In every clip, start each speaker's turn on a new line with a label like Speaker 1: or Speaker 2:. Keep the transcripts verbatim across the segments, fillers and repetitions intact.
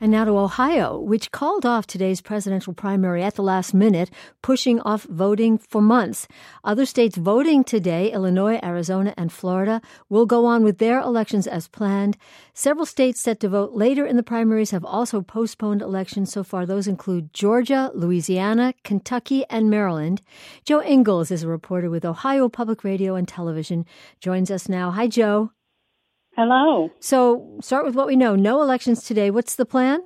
Speaker 1: And now to Ohio, which called off today's presidential primary at the last minute, pushing off voting for months. Other states voting today, Illinois, Arizona, and Florida, will go on with their elections as planned. Several states set to vote later in the primaries have also postponed elections. So far, those include Georgia, Louisiana, Kentucky, and Maryland. Joe Ingles is a reporter with Ohio Public Radio and Television. Joins us now. Hi, Joe.
Speaker 2: Hello.
Speaker 1: So start with what we know. No elections today. What's the plan?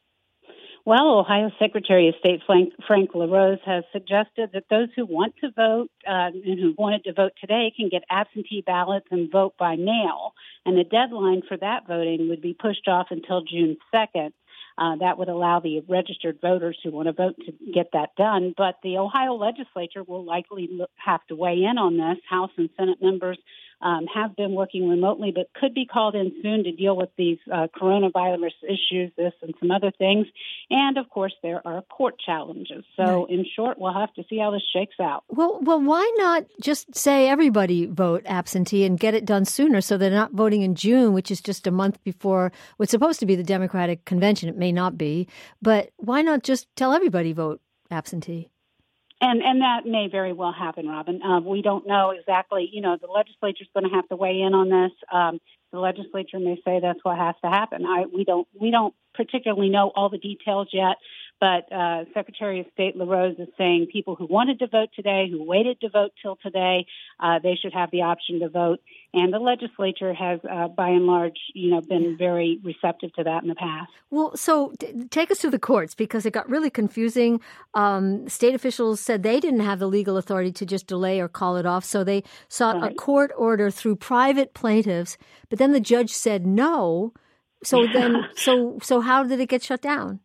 Speaker 2: Well, Ohio Secretary of State Frank, Frank LaRose has suggested that those who want to vote uh, and who wanted to vote today can get absentee ballots and vote by mail. And the deadline for that voting would be pushed off until June second. Uh, that would allow the registered voters who want to vote to get that done. But the Ohio legislature will likely look, have to weigh in on this. House and Senate members um, have been working remotely, but could be called in soon to deal with these uh, coronavirus issues, this and some other things. And, of course, there are court challenges. So, in short, we'll have to see how this shakes out.
Speaker 1: Well, well, why not just say everybody vote absentee and get it done sooner so they're not voting in June, which is just a month before what's supposed to be the Democratic convention. It may not be. But why not just tell everybody vote absentee?
Speaker 2: And and that may very well happen, Robin. Uh, we don't know exactly. You know, the legislature's going to have to weigh in on this. Um, the legislature may say that's what has to happen. I, we don't we don't particularly know all the details yet. But uh, Secretary of State LaRose is saying people who wanted to vote today, who waited to vote till today, uh, they should have the option to vote. And the legislature has, uh, by and large, you know, been very receptive to that in the past.
Speaker 1: Well, so t- take us to the courts, because it got really confusing. Um, state officials said they didn't have the legal authority to just delay or call it off, so they sought right. a court order through private plaintiffs. But then the judge said no. So then, so so how did it get shut down?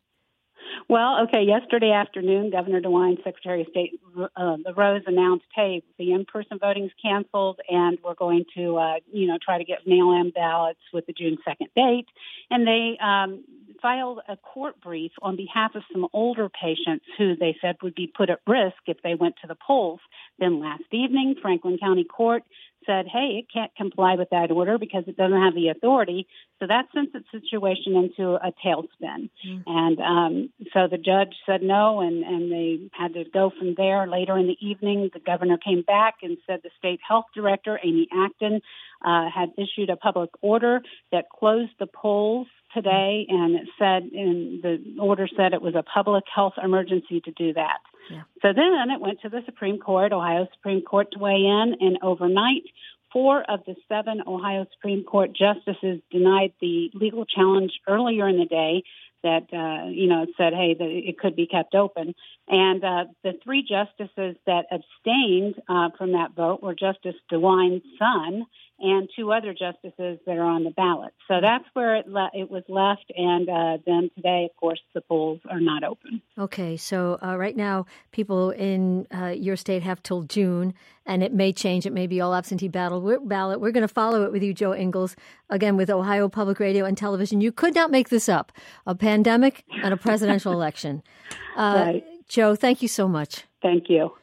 Speaker 2: Well, okay, yesterday afternoon, Governor DeWine, Secretary of State uh, LaRose announced, hey, the in-person voting's canceled, and we're going to, uh, you know, try to get mail-in ballots with the June second date. And they um, filed a court brief on behalf of some older patients who they said would be put at risk if they went to the polls. Then last evening, Franklin County Court said, hey, it can't comply with that order because it doesn't have the authority. So that sent the situation into a tailspin. Mm. And um, so the judge said no, and, and they had to go from there. Later in the evening, the governor came back and said the state health director, Amy Acton, uh, had issued a public order that closed the polls today, and it said, and the order said it was a public health emergency to do that. Yeah. So then it went to the Supreme Court, Ohio Supreme Court, to weigh in, and overnight, four of the seven Ohio Supreme Court justices denied the legal challenge earlier in the day that, uh, you know, said, hey, the, it could be kept open. And uh, the three justices that abstained uh, from that vote were Justice DeWine's son and two other justices that are on the ballot. So that's where it, le- it was left. And uh, then today, of course, the polls are not open.
Speaker 1: Okay. So uh, right now, people in uh, your state have till June, and it may change. It may be all absentee ballot. We're, ballot. We're going to follow it with you, Joe Ingles, again, with Ohio Public Radio and Television. You could not make this up. A pandemic and a presidential election. Uh,
Speaker 2: right.
Speaker 1: Joe, thank you so much.
Speaker 2: Thank you.